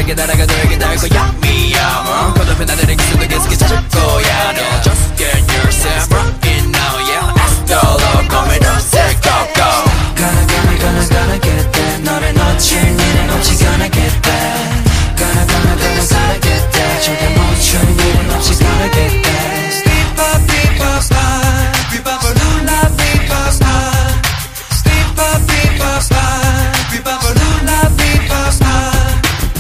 다르게 날아가 너에게 닿을 거야 미야마 거듭해 나를 익숙하게 찾을 거야 No just get yourself right